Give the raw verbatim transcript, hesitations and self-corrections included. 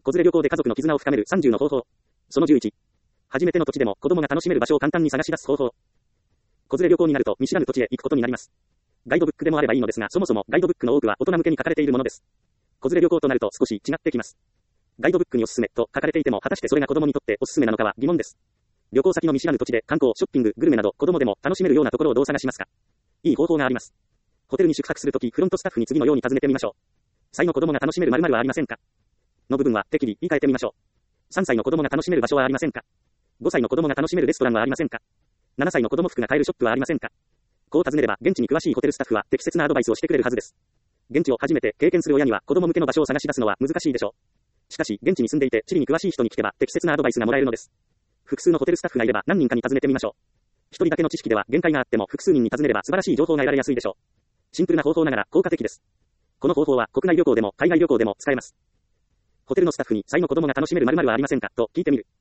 子連れ旅行で家族の絆を深めるさんじゅうの方法。そのじゅういち。初めての土地でも子供が楽しめる場所を簡単に探し出す方法。子連れ旅行になると見知らぬ土地へ行くことになります。ガイドブックでもあればいいのですが、そもそもガイドブックの多くは大人向けに書かれているものです。子連れ旅行となると少し違ってきます。ガイドブックにおすすめと書かれていても、果たしてそれが子供にとっておすすめなのかは疑問です。旅行先の見知らぬ土地で観光、ショッピング、グルメなど子供でも楽しめるようなところをどう探しますか。いい方法があります。ホテルに宿泊するとき、フロントスタッフに次のように尋ねてみましょう。さいの子供が楽しめる〇〇はありませんかの部分は適宜言い換えてみましょう。さんさいの子供が楽しめる場所はありませんか。ごさいの子供が楽しめるレストランはありませんか。ななさいの子供服が買えるショップはありませんか。こう尋ねれば、現地に詳しいホテルスタッフは適切なアドバイスをしてくれるはずです。現地を初めて経験する親には子供向けの場所を探し出すのは難しいでしょう。しかし、現地に住んでいて地理に詳しい人に聞けば適切なアドバイスがもらえるのです。複数のホテルスタッフがいれば何人かに尋ねてみましょう。一人だけの知識では限界があっても複数人に尋ねれば素晴らしい情報が得られやすいでしょう。シンプルな方法ながら効果的です。この方法は国内旅行でも海外旅行でも使えます。ホテルのスタッフにさいの子供が楽しめる〇〇はありませんかと聞いてみる。